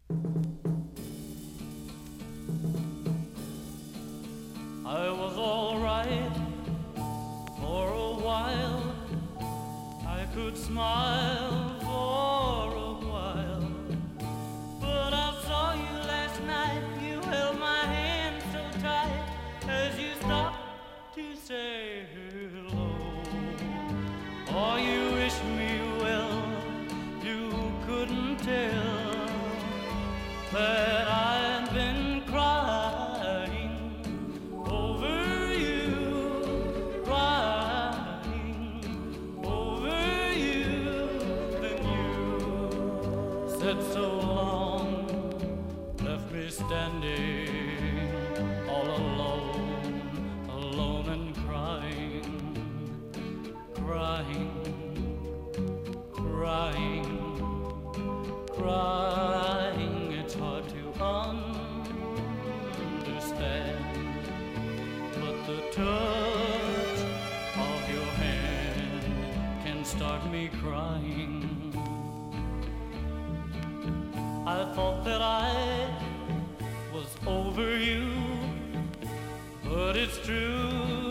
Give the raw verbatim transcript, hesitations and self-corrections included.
I was all right for a while. I could smile for a while. But I saw you last night. You held my hand so tight as you stopped to say hello. Oh, you wished me well. You couldn't tell that I'd been crying over you, crying over you. Then you said so long, left me standing all alone, alone and crying, crying, crying, crying. It's hard to understand, but the touch of your hand can start me crying. I thought that I was over you, but it's true